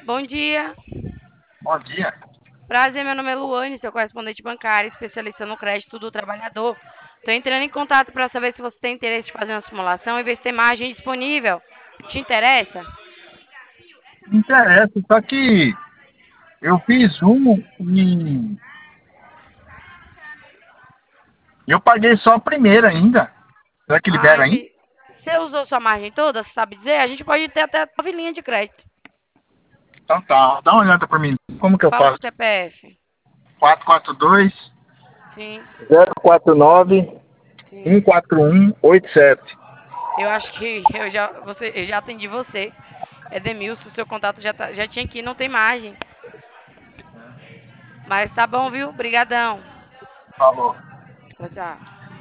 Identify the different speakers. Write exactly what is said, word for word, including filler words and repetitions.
Speaker 1: Bom dia.
Speaker 2: Bom dia.
Speaker 1: Prazer, meu nome é Luane, seu correspondente bancário, especialista no crédito do trabalhador. Estou entrando em contato para saber se você tem interesse em fazer uma simulação e ver se tem margem disponível. Te interessa?
Speaker 2: Me interessa, só que eu fiz um e eu paguei só a primeira ainda. Será que libera
Speaker 1: Ai,
Speaker 2: ainda?
Speaker 1: vi. Você usou sua margem toda, você sabe dizer? A gente pode ter até nove linhas de crédito.
Speaker 2: Então tá, dá uma olhada pra mim. Como que eu
Speaker 1: Fala o
Speaker 2: faço?
Speaker 1: C P F.
Speaker 2: quatro quatro dois,
Speaker 1: Sim,
Speaker 2: zero quatro nove,
Speaker 1: sim.
Speaker 2: um quatro um, oito sete.
Speaker 1: Eu acho que eu já, você, eu já atendi você. Edemilson, seu contato já, tá, já tinha aqui, não tem margem. Mas tá bom, viu? Brigadão.
Speaker 2: Falou.
Speaker 1: Tchau, tchau.